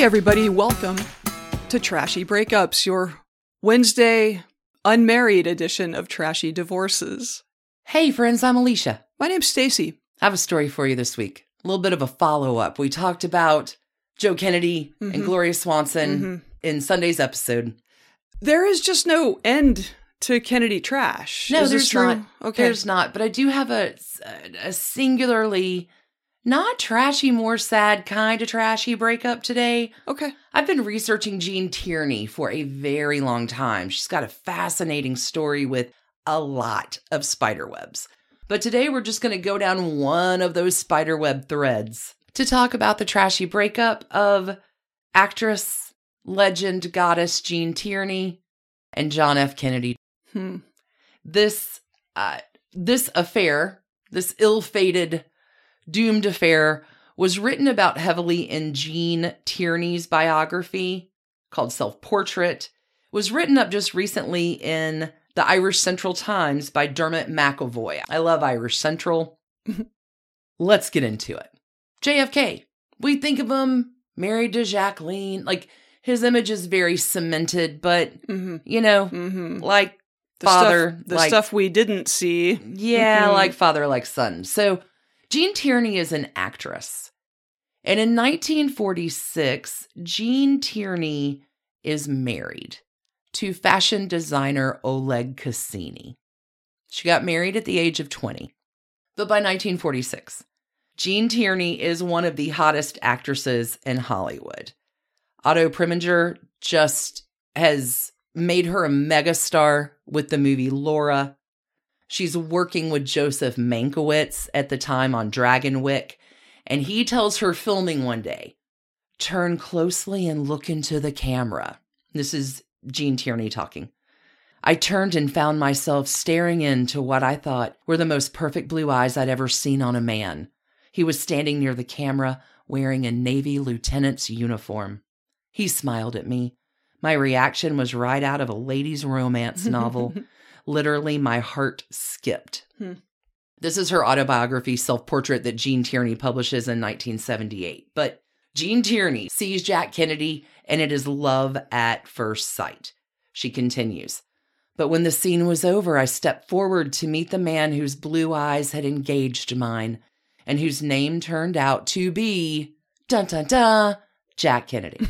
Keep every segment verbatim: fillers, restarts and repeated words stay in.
everybody. Welcome to Trashy Breakups, your Wednesday unmarried edition of Trashy Divorces. Hey friends, I'm Alicia. My name's Stacy. I have a story for you this week. A little bit of a follow-up. We talked about Joe Kennedy mm-hmm. and Gloria Swanson mm-hmm. in Sunday's episode. There is just no end to Kennedy trash. No, is there's this true? not. Okay. There's not. But I do have a, a singularly not trashy, more sad kind of trashy breakup today. Okay. I've been researching Gene Tierney for a very long time. She's got a fascinating story with a lot of spiderwebs. But today we're just going to go down one of those spiderweb threads to talk about the trashy breakup of actress, legend, goddess Gene Tierney and John F. Kennedy. Hmm. This, uh, this affair, this ill-fated, doomed affair was written about heavily in Gene Tierney's biography called Self-Portrait. It was written up just recently in the Irish Central Times by Dermot McEvoy. I love Irish Central. Let's get into it. J F K. We think of him married to Jacqueline. Like, his image is very cemented, but, mm-hmm. you know, mm-hmm. like the father. Stuff, the like, stuff we didn't see. Yeah, mm-hmm. like father, like son. So, Gene Tierney is an actress. And in nineteen forty-six, Gene Tierney is married to fashion designer Oleg Cassini. She got married at the age of twenty. But by nineteen forty-six, Gene Tierney is one of the hottest actresses in Hollywood. Otto Preminger just has made her a megastar with the movie Laura. She's working with Joseph Mankiewicz at the time on Dragonwyck, and he tells her filming one day, "Turn closely and look into the camera." This is Gene Tierney talking. "I turned and found myself staring into what I thought were the most perfect blue eyes I'd ever seen on a man. He was standing near the camera wearing a Navy lieutenant's uniform. He smiled at me. My reaction was right out of a ladies' romance novel. Literally, my heart skipped." Hmm. This is her autobiography, Self-Portrait, that Gene Tierney publishes in nineteen seventy-eight. But Gene Tierney sees Jack Kennedy, and it is love at first sight. She continues, "But when the scene was over, I stepped forward to meet the man whose blue eyes had engaged mine, and whose name turned out to be, dun dun dun, Jack Kennedy."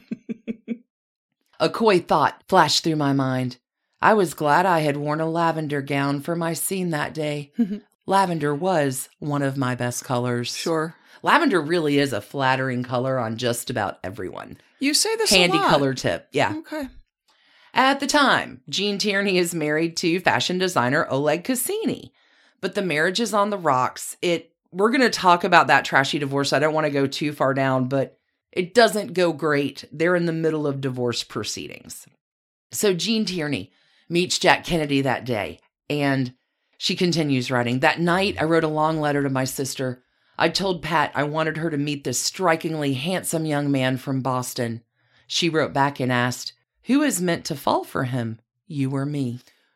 A coy thought flashed through my mind. I was glad I had worn a lavender gown for my scene that day. Lavender was one of my best colors. Sure. Lavender really is a flattering color on just about everyone. You say this Handy a lot. color tip. Yeah. Okay. At the time, Gene Tierney is married to fashion designer Oleg Cassini. But the marriage is on the rocks. It we're going to talk about that trashy divorce. I don't want to go too far down, but it doesn't go great. They're in the middle of divorce proceedings. So Gene Tierney meets Jack Kennedy that day, and she continues writing, "That night, I wrote a long letter to my sister. I told Pat I wanted her to meet this strikingly handsome young man from Boston. She wrote back and asked, 'Who is meant to fall for him, you or me?'"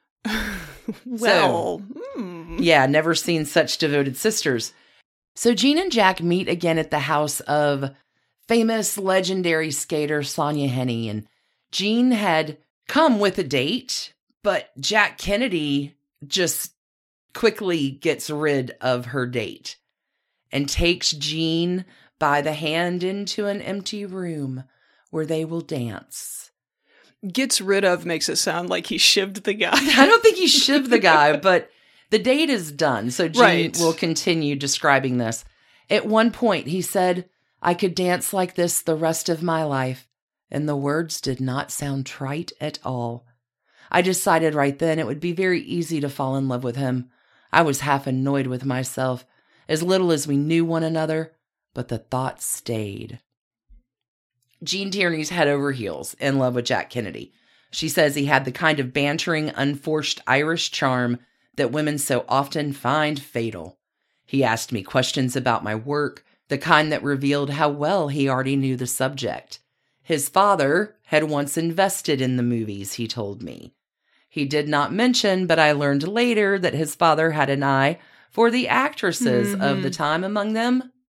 Well, so, hmm. yeah, never seen such devoted sisters. So Gene and Jack meet again at the house of famous legendary skater Sonia Henney, and Gene had come with a date, but Jack Kennedy just quickly gets rid of her date and takes Gene by the hand into an empty room where they will dance. Gets rid of makes it sound like he shivved the guy. I don't think he shivved the guy, but the date is done. So Gene right. will continue describing this. At one point, he said, "I could dance like this the rest of my life." And the words did not sound trite at all. I decided right then it would be very easy to fall in love with him. I was half annoyed with myself, as little as we knew one another, but the thought stayed. Gene Tierney's head over heels in love with Jack Kennedy. She says he had the kind of bantering, unforced Irish charm that women so often find fatal. He asked me questions about my work, the kind that revealed how well he already knew the subject. His father had once invested in the movies, he told me. He did not mention, but I learned later that his father had an eye for the actresses mm-hmm. of the time, among them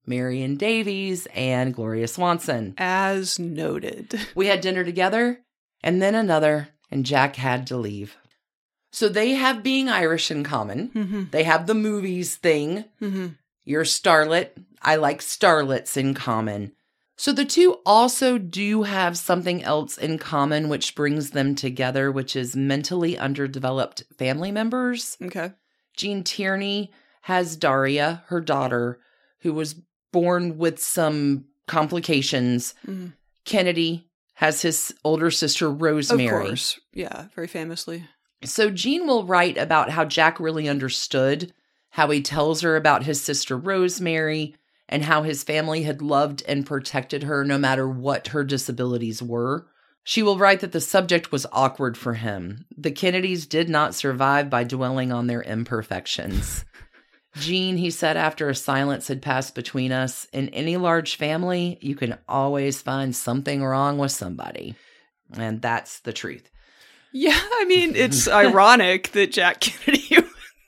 Marion Davies, and Gloria Swanson. As noted. We had dinner together, and then another, and Jack had to leave. So they have being Irish in common. Mm-hmm. They have the movies thing. Mm-hmm. You're a starlet. I like starlets in common. So the two also do have something else in common, which brings them together, which is mentally underdeveloped family members. Okay. Gene Tierney has Daria, her daughter, who was born with some complications. Mm-hmm. Kennedy has his older sister, Rosemary. Of course. Yeah, very famously. So Gene will write about how Jack really understood, how he tells her about his sister Rosemary, and how his family had loved and protected her no matter what her disabilities were. She will write that the subject was awkward for him. The Kennedys did not survive by dwelling on their imperfections. Gene, he said after a silence had passed between us, in any large family, you can always find something wrong with somebody. And that's the truth. Yeah, I mean, it's ironic that Jack Kennedy,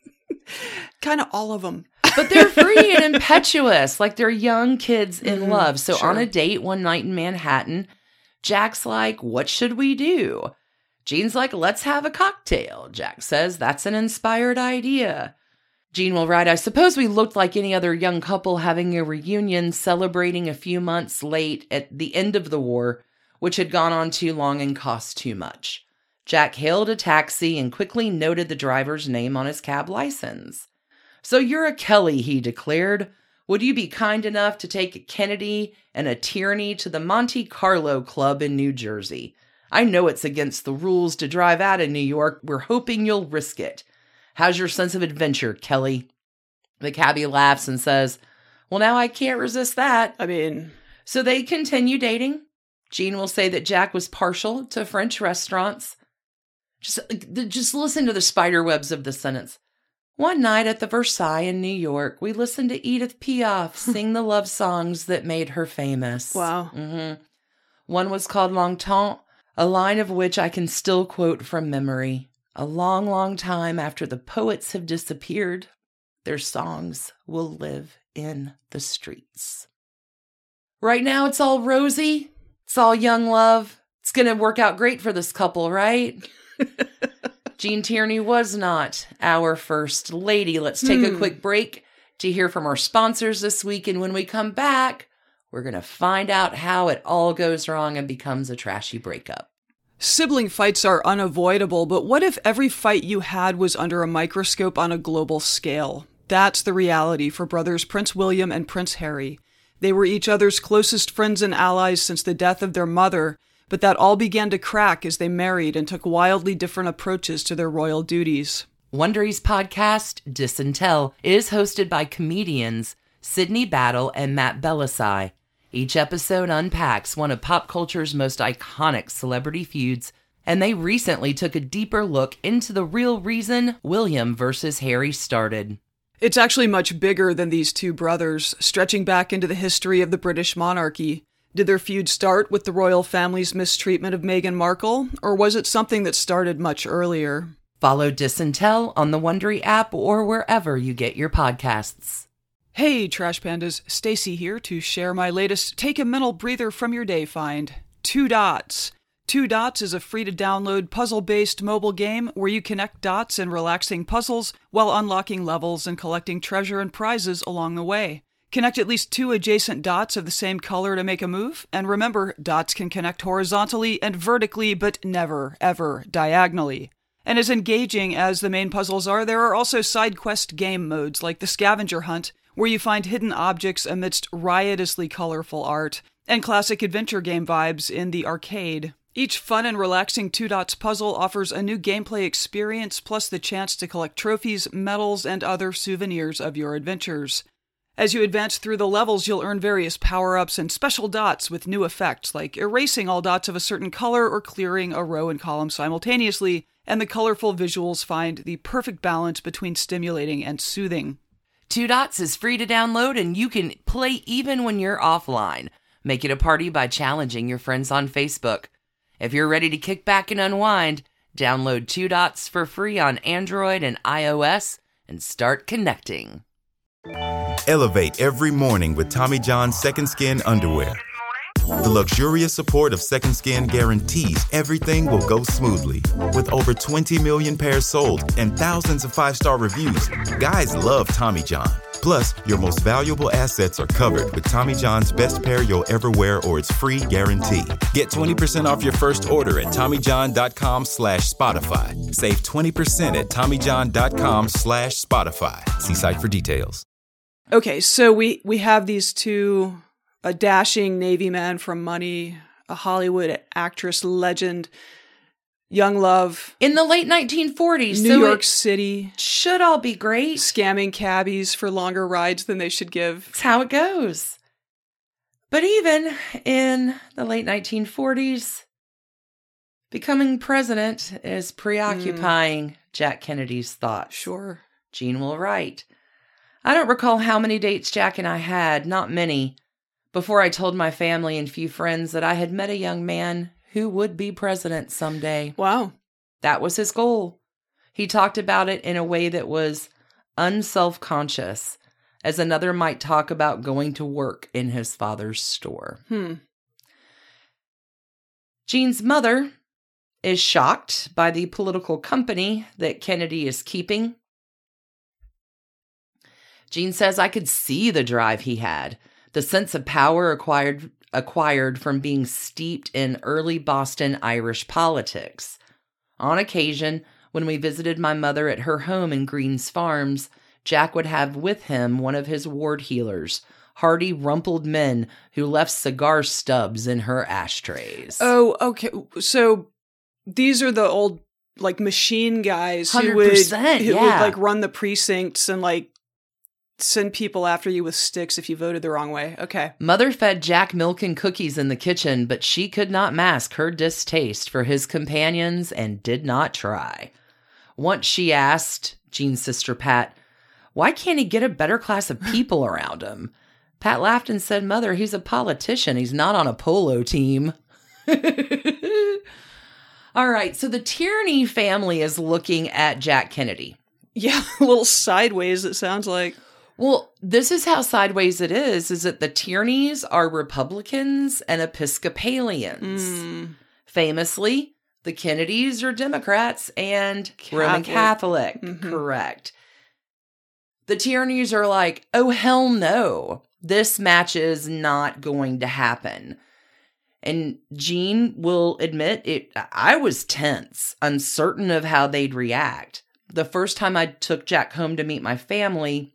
kind of all of them. But they're free and impetuous, like they're young kids in Mm-hmm, love. So sure. on a date one night in Manhattan, Jack's like, what should we do? Gene's like, let's have a cocktail. Jack says, that's an inspired idea. Gene will write, I suppose we looked like any other young couple having a reunion, celebrating a few months late at the end of the war, which had gone on too long and cost too much. Jack hailed a taxi and quickly noted the driver's name on his cab license. So you're a Kelly, he declared. Would you be kind enough to take a Kennedy and a Tierney to the Monte Carlo Club in New Jersey? I know it's against the rules to drive out of New York. We're hoping you'll risk it. How's your sense of adventure, Kelly? The cabbie laughs and says, well, now I can't resist that. I mean... So they continue dating. Gene will say that Jack was partial to French restaurants. Just, just listen to the spider webs of the sentence. One night at the Versailles in New York, we listened to Edith Piaf sing the love songs that made her famous. Wow. Mm-hmm. One was called Longtemps, a line of which I can still quote from memory. A long, long time after the poets have disappeared, their songs will live in the streets. Right now, it's all rosy. It's all young love. It's going to work out great for this couple, right? Gene Tierney was not our first lady. Let's take hmm. a quick break to hear from our sponsors this week. And when we come back, we're going to find out how it all goes wrong and becomes a trashy breakup. Sibling fights are unavoidable, but what if every fight you had was under a microscope on a global scale? That's the reality for brothers Prince William and Prince Harry. They were each other's closest friends and allies since the death of their mother, but that all began to crack as they married and took wildly different approaches to their royal duties. Wondery's podcast, Disintel, is hosted by comedians Sydney Battle and Matt Belisai. Each episode unpacks one of pop culture's most iconic celebrity feuds, and they recently took a deeper look into the real reason William versus Harry started. It's actually much bigger than these two brothers, stretching back into the history of the British monarchy. Did their feud start with the royal family's mistreatment of Meghan Markle, or was it something that started much earlier? Follow Disintel on the Wondery app or wherever you get your podcasts. Hey, Trash Pandas, Stacy here to share my latest Take a Mental Breather from Your Day find, Two Dots. Two Dots is a free-to-download puzzle-based mobile game where you connect dots in relaxing puzzles while unlocking levels and collecting treasure and prizes along the way. Connect at least two adjacent dots of the same color to make a move, and remember, dots can connect horizontally and vertically, but never, ever diagonally. And as engaging as the main puzzles are, there are also side quest game modes like the Scavenger Hunt, where you find hidden objects amidst riotously colorful art, and classic adventure game vibes in the arcade. Each fun and relaxing Two Dots puzzle offers a new gameplay experience, plus the chance to collect trophies, medals, and other souvenirs of your adventures. As you advance through the levels, you'll earn various power-ups and special dots with new effects, like erasing all dots of a certain color or clearing a row and column simultaneously, and the colorful visuals find the perfect balance between stimulating and soothing. Two Dots is free to download, and you can play even when you're offline. Make it a party by challenging your friends on Facebook. If you're ready to kick back and unwind, download Two Dots for free on Android and iOS and start connecting. Elevate every morning with Tommy John's Second Skin underwear. The luxurious support of Second Skin guarantees everything will go smoothly. With over twenty million pairs sold and thousands of five-star reviews, guys love Tommy John. Plus, your most valuable assets are covered with Tommy John's best pair you'll ever wear or its free guarantee. Get twenty percent off your first order at TommyJohn.com slash Spotify. Save twenty percent at TommyJohn.com slash Spotify. See site for details. Okay, so we, we have these two, a dashing Navy man from Money, a Hollywood actress legend, young love. In the late nineteen forties. New so York it City. should all be great. Scamming cabbies for longer rides than they should give. That's how it goes. But even in the late nineteen forties, becoming president is preoccupying mm. Jack Kennedy's thoughts. Sure. Jean will write, I don't recall how many dates Jack and I had, not many, before I told my family and few friends that I had met a young man who would be president someday. Wow. That was his goal. He talked about it in a way that was unself-conscious, as another might talk about going to work in his father's store. Hmm. Jean's mother is shocked by the political company that Kennedy is keeping. Jean says, I could see the drive he had, the sense of power acquired acquired from being steeped in early Boston Irish politics. On occasion, when we visited my mother at her home in Green's Farms, Jack would have with him one of his ward heelers, hardy, rumpled men who left cigar stubs in her ashtrays. Oh, okay. So these are the old, like, machine guys who would, who yeah. would, like, run the precincts and, like, send people after you with sticks if you voted the wrong way. Okay. Mother fed Jack milk and cookies in the kitchen, but she could not mask her distaste for his companions and did not try. Once she asked Jean's sister Pat, why can't he get a better class of people around him? Pat laughed and said, Mother, he's a politician. He's not on a polo team. All right, so the Tierney family is looking at Jack Kennedy. Yeah, a little sideways, it sounds like. Well, this is how sideways it is, is that the Tierneys are Republicans and Episcopalians. Mm. Famously, the Kennedys are Democrats and Catholic. Roman Catholic. Mm-hmm. Correct. The Tierneys are like, oh, hell no. This match is not going to happen. And Jean will admit, it. I was tense, uncertain of how they'd react. The first time I took Jack home to meet my family,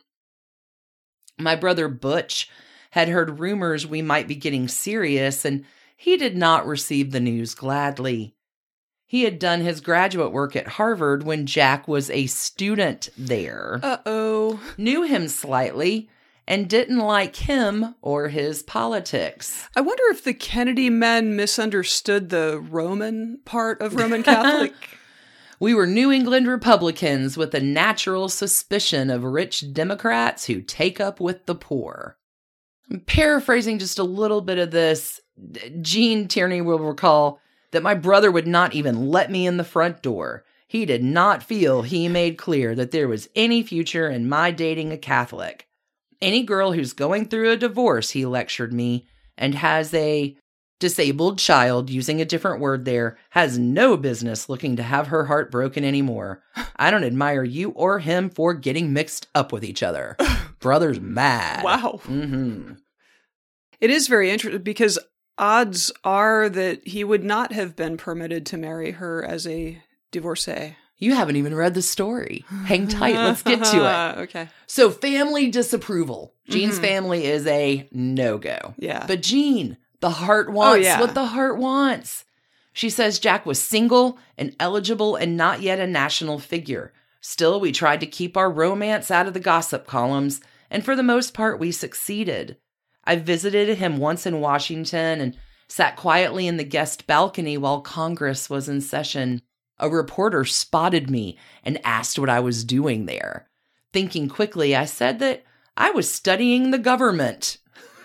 my brother Butch had heard rumors we might be getting serious, and he did not receive the news gladly. He had done his graduate work at Harvard when Jack was a student there. Uh-oh. Knew him slightly, and didn't like him or his politics. I wonder if the Kennedy men misunderstood the Roman part of Roman Catholic. We were New England Republicans with a natural suspicion of rich Democrats who take up with the poor. I'm paraphrasing just a little bit of this. Jean Tierney will recall that my brother would not even let me in the front door. He did not feel he made clear that there was any future in my dating a Catholic. Any girl who's going through a divorce, he lectured me, and has a disabled child, using a different word there, has no business looking to have her heart broken anymore. I don't admire you or him for getting mixed up with each other. Brother's mad. Wow. Mm-hmm. It is very interesting because odds are that he would not have been permitted to marry her as a divorcee. You haven't even read the story. Hang tight. Let's get to it. Okay. So family disapproval. Jean's mm-hmm. family is a no-go. Yeah. But Jean, the heart wants oh, yeah. what the heart wants. She says Jack was single and eligible and not yet a national figure. Still, we tried to keep our romance out of the gossip columns, and for the most part, we succeeded. I visited him once in Washington and sat quietly in the guest balcony while Congress was in session. A reporter spotted me and asked what I was doing there. Thinking quickly, I said that I was studying the government.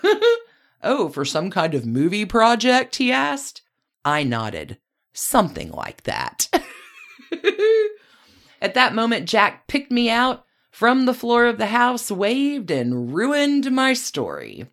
Oh, for some kind of movie project, he asked. I nodded. Something like that. At that moment, Jack picked me out, from the floor of the house, waved, and ruined my story.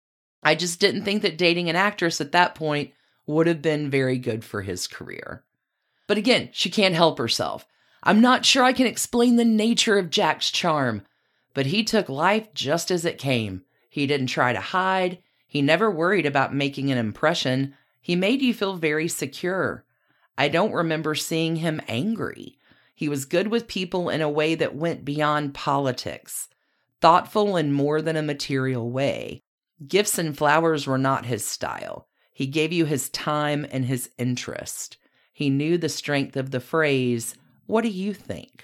I just didn't think that dating an actress at that point would have been very good for his career. But again, she can't help herself. I'm not sure I can explain the nature of Jack's charm, but he took life just as it came. He didn't try to hide. He never worried about making an impression. He made you feel very secure. I don't remember seeing him angry. He was good with people in a way that went beyond politics, thoughtful in more than a material way. Gifts and flowers were not his style. He gave you his time and his interest. He knew the strength of the phrase, "What do you think?"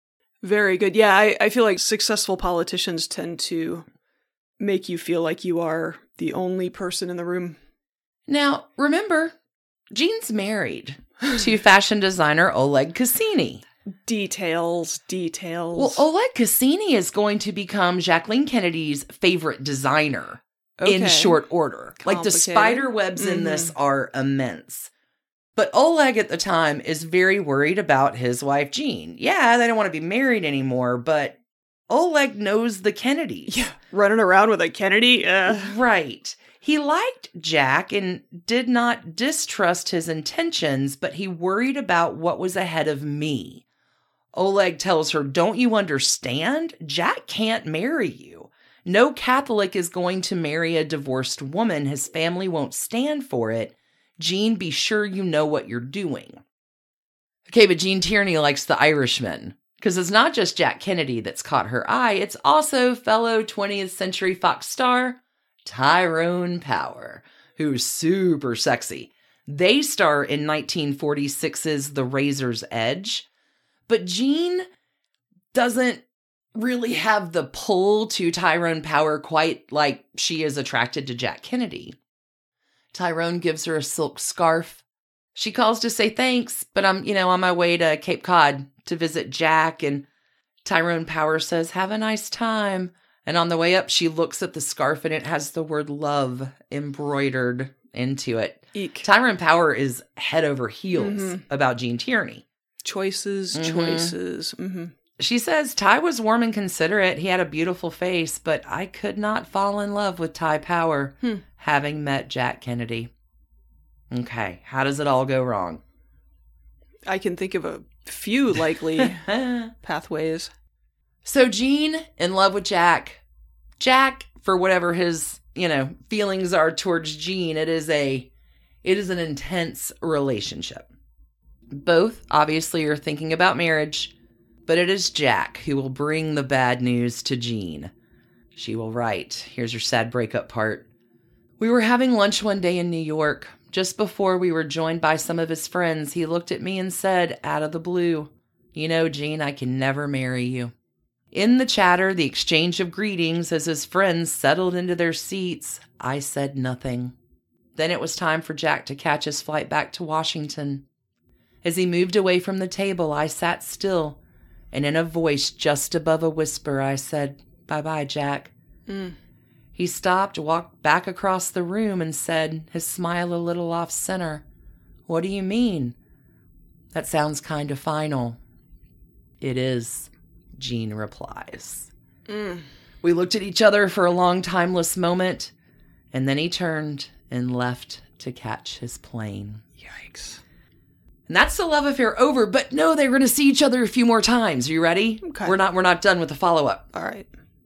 Very good. Yeah, I, I feel like successful politicians tend to make you feel like you are the only person in the room. Now, remember, Gene's married to fashion designer Oleg Cassini. Details, details. Well, Oleg Cassini is going to become Jacqueline Kennedy's favorite designer Okay. in short order. Like the spider webs Mm-hmm. in this are immense. But Oleg at the time is very worried about his wife, Jean. Yeah, they don't want to be married anymore, but Oleg knows the Kennedys. Yeah, running around with a Kennedy? Uh. Right. He liked Jack and did not distrust his intentions, but he worried about what was ahead of me. Oleg tells her, "Don't you understand? Jack can't marry you. No Catholic is going to marry a divorced woman. His family won't stand for it. Jean, be sure you know what you're doing." Okay, but Gene Tierney likes The Irishman, because it's not just Jack Kennedy that's caught her eye. It's also fellow twentieth Century Fox star Tyrone Power, who's super sexy. They star in nineteen forty-six's The Razor's Edge, but Gene doesn't really have the pull to Tyrone Power quite like she is attracted to Jack Kennedy. Tyrone gives her a silk scarf. She calls to say thanks, but I'm, you know, on my way to Cape Cod to visit Jack, and Tyrone Power says, "Have a nice time." And on the way up, she looks at the scarf and it has the word love embroidered into it. Eek. Tyrone Power is head over heels Mm-hmm. about Gene Tierney. Choices, Mhm. choices. Mm-hmm. She says, "Ty was warm and considerate. He had a beautiful face, but I could not fall in love with Ty Power, Hmm. having met Jack Kennedy." Okay, how does it all go wrong? I can think of a few likely pathways. So Gene, in love with Jack. Jack, for whatever his, you know, feelings are towards Gene, it is a, it is an intense relationship. Both, obviously, are thinking about marriage, but it is Jack who will bring the bad news to Gene. She will write, here's your sad breakup part. "We were having lunch one day in New York. Just before we were joined by some of his friends, he looked at me and said, out of the blue, 'You know, Gene, I can never marry you.' In the chatter, the exchange of greetings as his friends settled into their seats, I said nothing. Then it was time for Jack to catch his flight back to Washington. As he moved away from the table, I sat still, and in a voice just above a whisper, I said, 'Bye-bye, Jack.' Mm. He stopped, walked back across the room, and said, his smile a little off-center, 'What do you mean?' That sounds kind of final." "It is," Gene replies. Mm. We looked at each other for a long, timeless moment, and then he turned and left to catch his plane. Yikes. And that's the love affair over, but no, they're going to see each other a few more times. Are you ready? Okay. We're not, we're not done with the follow-up. All right.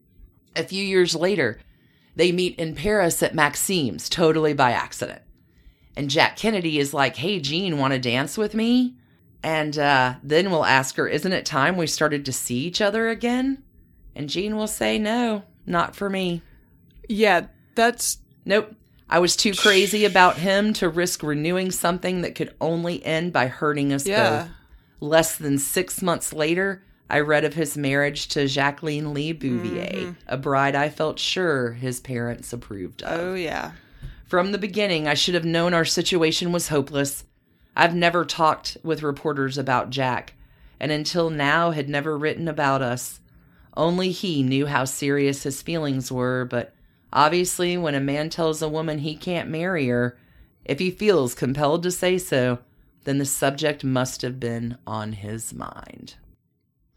A few years later, they meet in Paris at Maxime's, totally by accident. And Jack Kennedy is like, "Hey, Gene, want to dance with me?" And uh, then we'll ask her, "Isn't it time we started to see each other again?" And Gene will say, "No, not for me. Yeah, that's... Nope. I was too crazy about him to risk renewing something that could only end by hurting us Yeah. both." Less than six months later, I read of his marriage to Jacqueline Lee Bouvier, Mm-hmm. a bride I felt sure his parents approved of. Oh, yeah. From the beginning, I should have known our situation was hopeless. I've never talked with reporters about Jack, and until now had never written about us. Only he knew how serious his feelings were, but obviously when a man tells a woman he can't marry her, if he feels compelled to say so, then the subject must have been on his mind.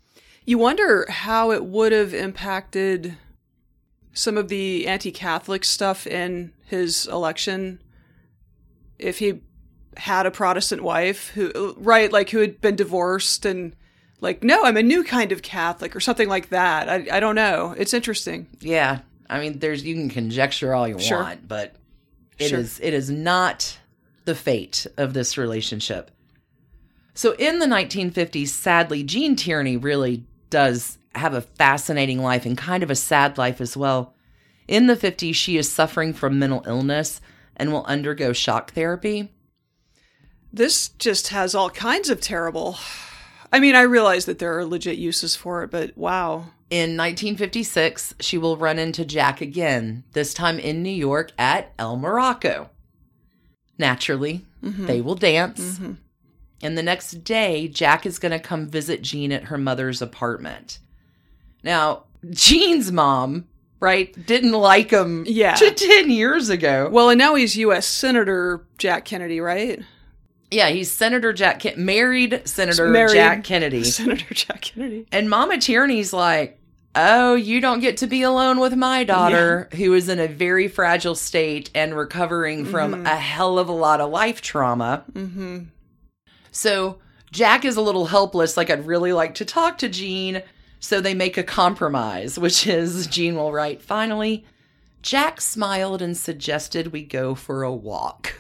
You wonder how it would have impacted some of the anti-Catholic stuff in his election if he had a Protestant wife who, right, like who had been divorced and like, no, I'm a new kind of Catholic or something like that. I, I don't know. It's interesting. Yeah. I mean, there's, you can conjecture all you Sure. want, but it Sure. is, it is not the fate of this relationship. So in the nineteen fifties, sadly, Jean Tierney really does have a fascinating life and kind of a sad life as well. In the fifties, she is suffering from mental illness and will undergo shock therapy. This just has all kinds of terrible... I mean, I realize that there are legit uses for it, but wow. In nineteen fifty-six, she will run into Jack again, this time in New York at El Morocco. Naturally, mm-hmm. they will dance. Mm-hmm. And the next day, Jack is going to come visit Jean at her mother's apartment. Now, Jean's mom, right, didn't like him yeah. ten years ago. Well, and now he's U S Senator Jack Kennedy, right? Yeah, he's Senator Jack, Ken- married Senator married Jack Kennedy. Senator Jack Kennedy. And Mama Tierney's like, oh, you don't get to be alone with my daughter, yeah. who is in a very fragile state and recovering from mm-hmm. a hell of a lot of life trauma. Mm-hmm. So Jack is a little helpless, like, I'd really like to talk to Jean. So they make a compromise, which is, Jean will write, finally, Jack smiled and suggested we go for a walk.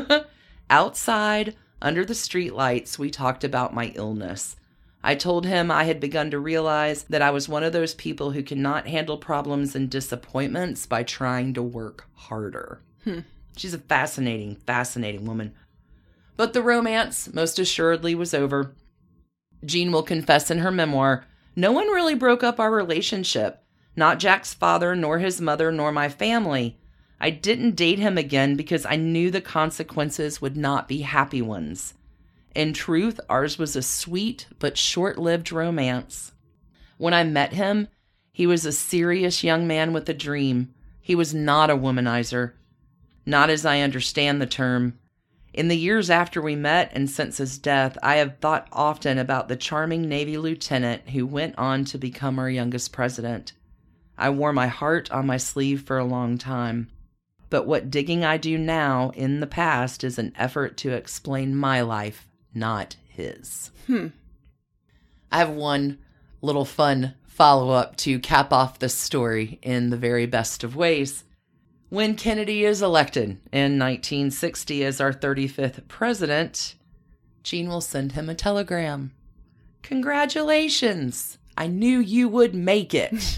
Outside, under the streetlights, we talked about my illness. I told him I had begun to realize that I was one of those people who cannot handle problems and disappointments by trying to work harder. Hmm. She's a fascinating, fascinating woman. But the romance, most assuredly, was over. Jean will confess in her memoir, no one really broke up our relationship. Not Jack's father, nor his mother, nor my family. I didn't date him again because I knew the consequences would not be happy ones. In truth, ours was a sweet but short-lived romance. When I met him, he was a serious young man with a dream. He was not a womanizer. Not as I understand the term. In the years after we met and since his death, I have thought often about the charming Navy lieutenant who went on to become our youngest president. I wore my heart on my sleeve for a long time. But what digging I do now in the past is an effort to explain my life, not his. Hmm. I have one little fun follow-up to cap off this story in the very best of ways. When Kennedy is elected in nineteen sixty as our thirty-fifth president, Jean will send him a telegram. Congratulations! I knew you would make it.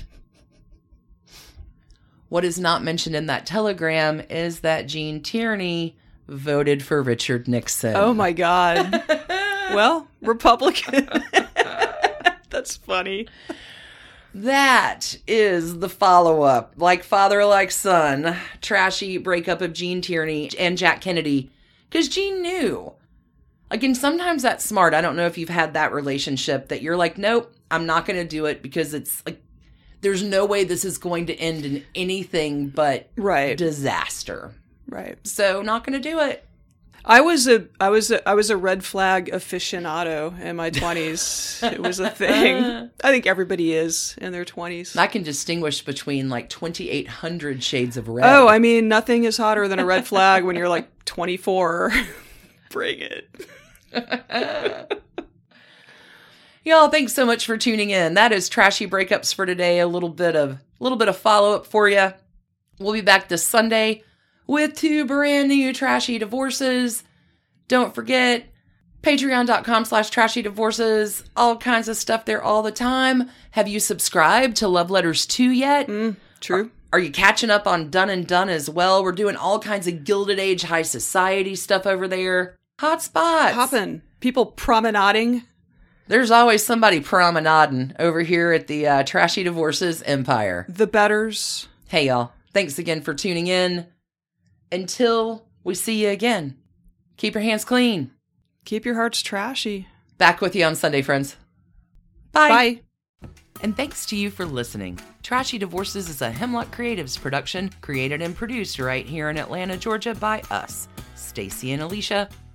What is not mentioned in that telegram is that Jean Tierney voted for Richard Nixon. Oh my God. Well, Republican. That's funny. That is the follow-up. Like father, like son. Trashy breakup of Jean Tierney and Jack Kennedy. Because Jean knew. Like, and sometimes that's smart. I don't know if you've had that relationship that you're like, nope, I'm not going to do it because it's like, there's no way this is going to end in anything but right. disaster. Right. So not going to do it. I was a I was a, I was a red flag aficionado in my twenties. It was a thing. I think everybody is in their twenties. I can distinguish between like twenty-eight hundred shades of red. Oh, I mean, nothing is hotter than a red flag when you're like twenty-four. Bring it. Y'all, thanks so much for tuning in. That is Trashy Breakups for today. A little bit of a little bit of follow-up for you. We'll be back this Sunday with two brand new Trashy Divorces. Don't forget, patreon.com slash trashy divorces. All kinds of stuff there all the time. Have you subscribed to Love Letters two yet? Mm, true. Are, are you catching up on Done and Done as well? We're doing all kinds of Gilded Age high society stuff over there. Hot spots. Hopping. People promenading. There's always somebody promenading over here at the uh, Trashy Divorces Empire. The betters. Hey, y'all. Thanks again for tuning in. Until we see you again, keep your hands clean. Keep your hearts trashy. Back with you on Sunday, friends. Bye. Bye. And thanks to you for listening. Trashy Divorces is a Hemlock Creatives production, created and produced right here in Atlanta, Georgia by us, Stacy and Alicia.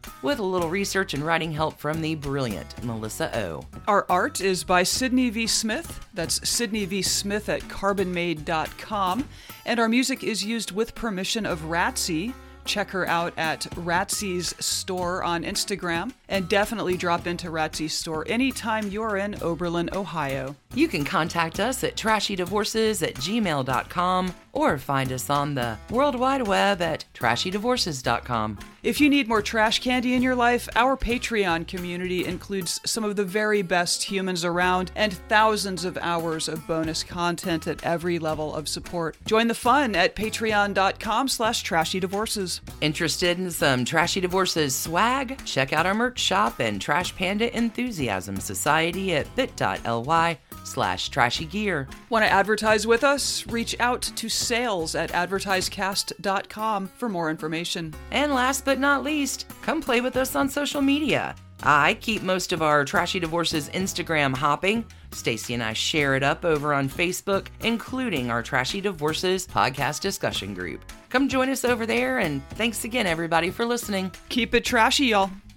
with a little research and writing help from the brilliant Melissa O. Our art is by Sydney V. Smith. That's Sydney V. Smith at carbon made dot com. And our music is used with permission of Ratsy. Check her out at Ratsy's store on Instagram, and definitely drop into Ratsy's store anytime you're in Oberlin, Ohio. You can contact us at trashy divorces at gmail dot com or find us on the World Wide Web at trashy divorces dot com. If you need more trash candy in your life, our Patreon community includes some of the very best humans around and thousands of hours of bonus content at every level of support. Join the fun at patreon dot com slash trashy divorces. Interested in some Trashy Divorces swag? Check out our merch shop and Trash Panda Enthusiasm Society at bit.ly slash trashy gear. Want to advertise with us? Reach out to sales at advertisecast dot com for more information. And last but not least, come play with us on social media. I keep most of our Trashy Divorces Instagram hopping. Stacy and I share it up over on Facebook, including our Trashy Divorces podcast discussion group. Come join us over there, and thanks again, everybody, for listening. Keep it trashy, y'all.